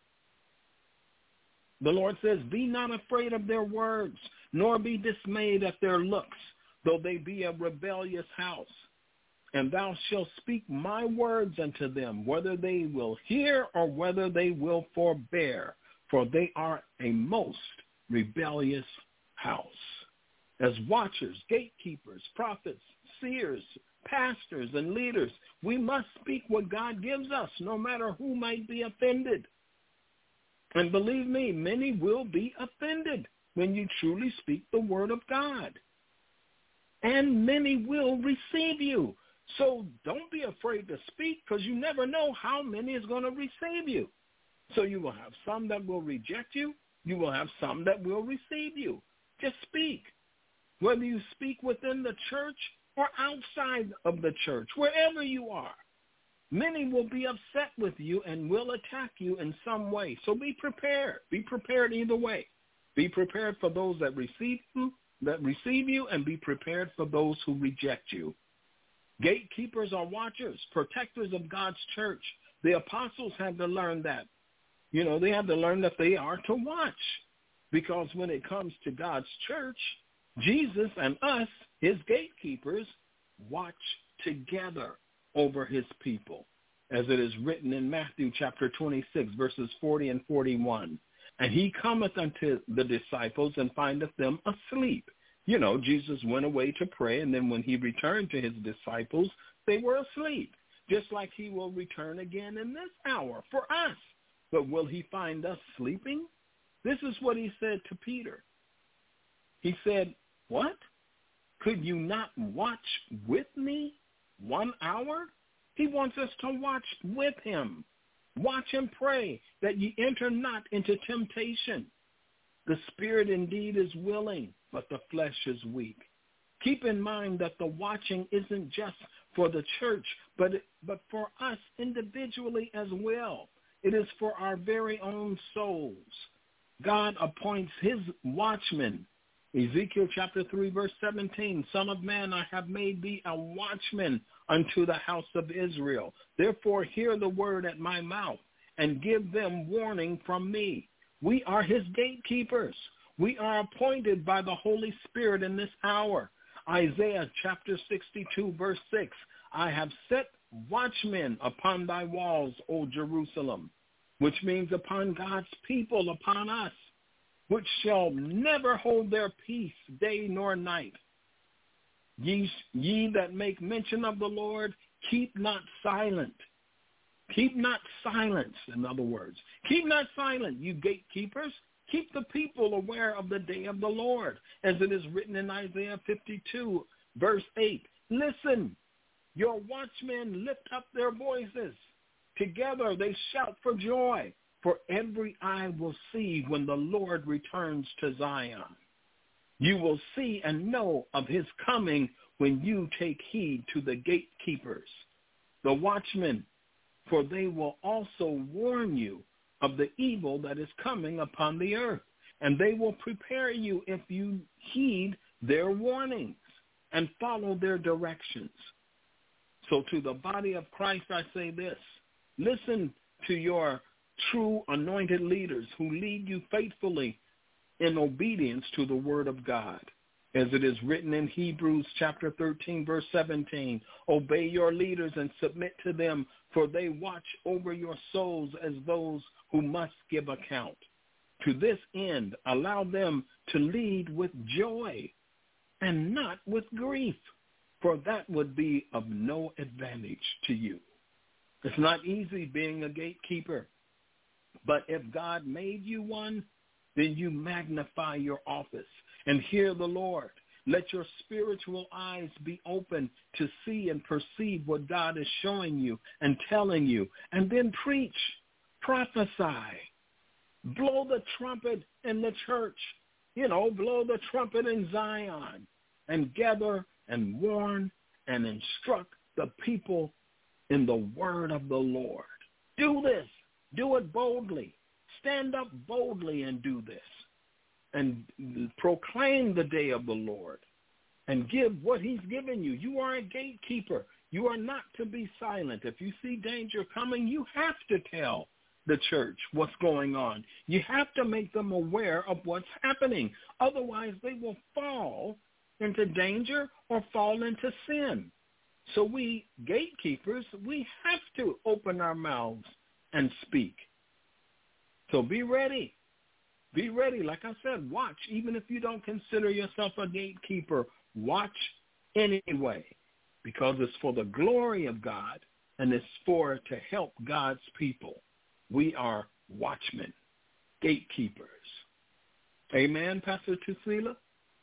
S2: The Lord says, be not afraid of their words, nor be dismayed at their looks, though they be a rebellious house. And thou shalt speak my words unto them, whether they will hear or whether they will forbear, for they are a most rebellious house. As watchers, gatekeepers, prophets, seers, pastors, and leaders, we must speak what God gives us, no matter who might be offended. And believe me, many will be offended when you truly speak the word of God. And many will receive you. So don't be afraid to speak, because you never know how many is going to receive you. So you will have some that will reject you. You will have some that will receive you. Just speak. Whether you speak within the church or outside of the church, wherever you are. Many will be upset with you and will attack you in some way. So be prepared. Be prepared either way. Be prepared for those that receive you, that receive you, and be prepared for those who reject you. Gatekeepers are watchers, protectors of God's church. The apostles had to learn that. You know, they had to learn that they are to watch. Because when it comes to God's church, Jesus and us, his gatekeepers, watch together over his people, as it is written in Matthew chapter twenty-six, verses forty and forty-one. And he cometh unto the disciples and findeth them asleep. You know, Jesus went away to pray, and then when he returned to his disciples, they were asleep, just like he will return again in this hour for us. But will he find us sleeping? This is what he said to Peter. He said, what? Could you not watch with me one hour? He wants us to watch with him. Watch and pray that ye enter not into temptation. The spirit indeed is willing, but the flesh is weak. Keep in mind that the watching isn't just for the church, but, but for us individually as well. It is for our very own souls. God appoints his watchmen. Ezekiel chapter three, verse seventeen, Son of man, I have made thee a watchman unto the house of Israel. Therefore hear the word at my mouth, and give them warning from me. We are his gatekeepers. We are appointed by the Holy Spirit in this hour. Isaiah chapter sixty-two, verse six, I have set watchmen upon thy walls, O Jerusalem, which means upon God's people, upon us, which shall never hold their peace day nor night. Ye, ye that make mention of the Lord, keep not silent. Keep not silence, in other words. Keep not silent, you gatekeepers. Keep the people aware of the day of the Lord, as it is written in Isaiah fifty-two, verse eight. Listen, your watchmen lift up their voices. Together they shout for joy, for every eye will see when the Lord returns to Zion. You will see and know of his coming when you take heed to the gatekeepers, the watchmen, for they will also warn you of the evil that is coming upon the earth, and they will prepare you if you heed their warnings and follow their directions. So to the body of Christ I say this, listen to your true anointed leaders who lead you faithfully in obedience to the word of God. As it is written in Hebrews chapter thirteen, verse seventeen, obey your leaders and submit to them, for they watch over your souls as those who must give account. To this end, allow them to lead with joy and not with grief, for that would be of no advantage to you. It's not easy being a gatekeeper. But if God made you one, then you magnify your office and hear the Lord. Let your spiritual eyes be open to see and perceive what God is showing you and telling you. And then preach, prophesy, blow the trumpet in the church. You know, blow the trumpet in Zion and gather and warn and instruct the people in the word of the Lord. Do this. Do it boldly. Stand up boldly and do this. And proclaim the day of the Lord and give what he's given you. You are a gatekeeper. You are not to be silent. If you see danger coming, you have to tell the church what's going on. You have to make them aware of what's happening. Otherwise, they will fall into danger or fall into sin. So we gatekeepers, we have to open our mouths and speak. So be ready. Be ready. Like I said, watch. Even if you don't consider yourself a gatekeeper, watch anyway, because it's for the glory of God and it's for to help God's people. We are watchmen, gatekeepers. Amen, Pastor Tusila?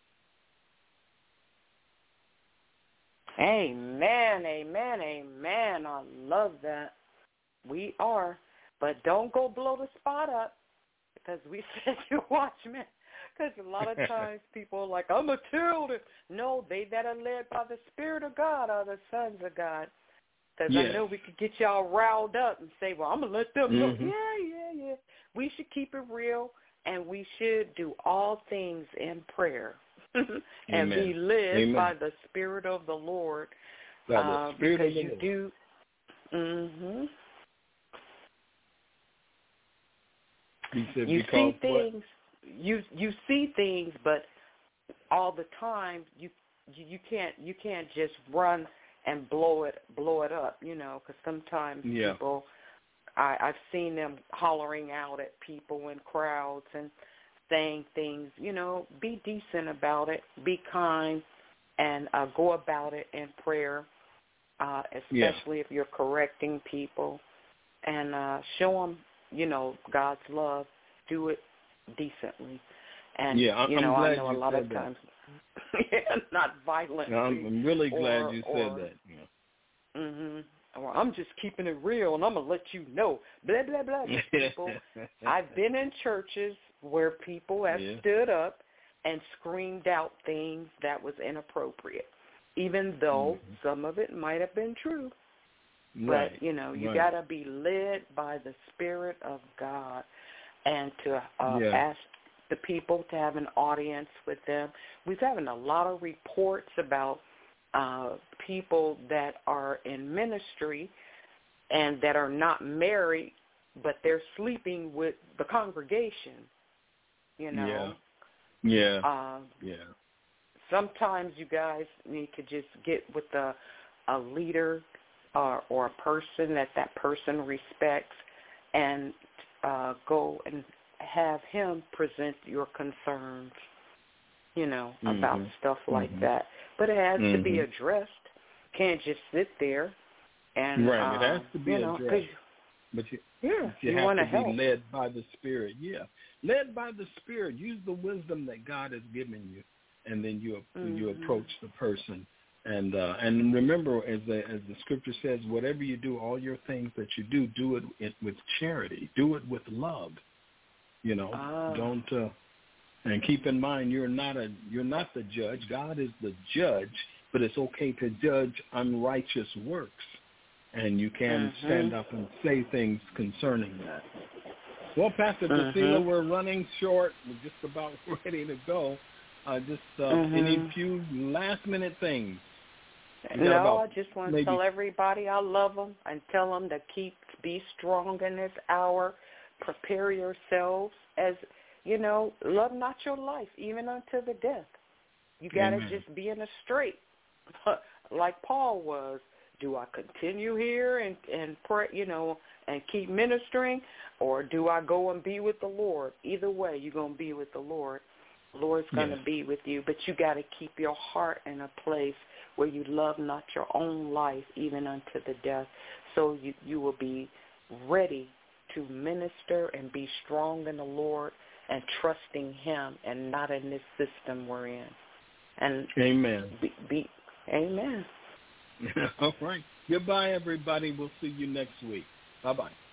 S3: Amen, amen, amen. I love that. We are. But don't go blow the spot up because we said you watchmen. Because a lot of times people are like, I'm a children. No, they that are led by the Spirit of God are the sons of God. Because yes. I know we could get y'all riled up and say, well, I'm going to let them know.
S2: Mm-hmm.
S3: Yeah, yeah, yeah. We should keep it real, and we should do all things in prayer and
S2: Amen.
S3: be led
S2: Amen.
S3: by the Spirit of the Lord.
S2: By the
S3: uh,
S2: Spirit
S3: because
S2: of the
S3: you
S2: Lord.
S3: do. Mm-hmm.
S2: He said,
S3: you see things,
S2: what?
S3: you you see things, but all the time you you can't you can't just run and blow it blow it up, you know, because sometimes
S2: yeah.
S3: people, I, I've seen them hollering out at people in crowds and saying things, you know, be decent about it, be kind, and uh, go about it in prayer, uh, especially
S2: yeah.
S3: if you're correcting people, and uh, show them, you know, God's love. Do it decently. And,
S2: yeah, I'm,
S3: you know,
S2: I'm glad
S3: I know
S2: you
S3: a lot
S2: said
S3: of
S2: that.
S3: times, yeah, not violently.
S2: I'm, I'm really glad
S3: or,
S2: you
S3: or,
S2: said that. Yeah.
S3: Mm-hmm. Or I'm just keeping it real, and I'm going to let you know. Blah, blah, blah. People, I've been in churches where people have
S2: yeah.
S3: stood up and screamed out things that was inappropriate, even though
S2: mm-hmm.
S3: some of it might have been true.
S2: Right.
S3: But, you know, you
S2: right.
S3: got to be led by the Spirit of God and to uh,
S2: yeah.
S3: ask the people to have an audience with them. We've having a lot of reports about uh, people that are in ministry and that are not married, but they're sleeping with the congregation, you know.
S2: Yeah. Yeah.
S3: Uh,
S2: yeah.
S3: Sometimes you guys need to just get with a, a leader or, or a person that that person respects and uh, go and have him present your concerns, you know,
S2: mm-hmm.
S3: about stuff like
S2: mm-hmm.
S3: that. But it has
S2: mm-hmm.
S3: to be addressed. Can't just sit there and,
S2: right.
S3: uh,
S2: it has to be
S3: you know,
S2: addressed. But you,
S3: yeah,
S2: you,
S3: you
S2: have
S3: want
S2: to
S3: to
S2: be
S3: help.
S2: led by the Spirit. Yeah. Led by the Spirit. Use the wisdom that God has given you, and then you
S3: mm-hmm.
S2: you approach the person. And uh, and remember, as the, as the Scripture says, whatever you do, all your things that you do, do it, it with charity. Do it with love. You know,
S3: ah.
S2: don't. Uh, and keep in mind, you're not a you're not the judge. God is the judge. But it's okay to judge unrighteous works, and you can
S3: mm-hmm.
S2: stand up and say things concerning that. Well, Pastor
S3: mm-hmm.
S2: Tusila, we're running short. We're just about ready to go. Uh, just uh,
S3: mm-hmm.
S2: any few last-minute things.
S3: No, I just want to
S2: maybe...
S3: tell everybody I love them and tell them to keep, be strong in this hour. Prepare yourselves as, you know, love not your life, even unto the death. You got to just be in a straight, like Paul was. Do I continue here and, and pray, you know, and keep ministering, or do I go and be with the Lord? Either way, you're going to be with the Lord. The Lord's going to
S2: Yes.
S3: be with you, but you got to keep your heart in a place where you love not your own life, even unto the death, so you, you will be ready to minister and be strong in the Lord and trusting him and not in this system we're in. And
S2: Amen.
S3: Be, be, amen.
S2: All right. Goodbye, everybody. We'll see you next week. Bye-bye.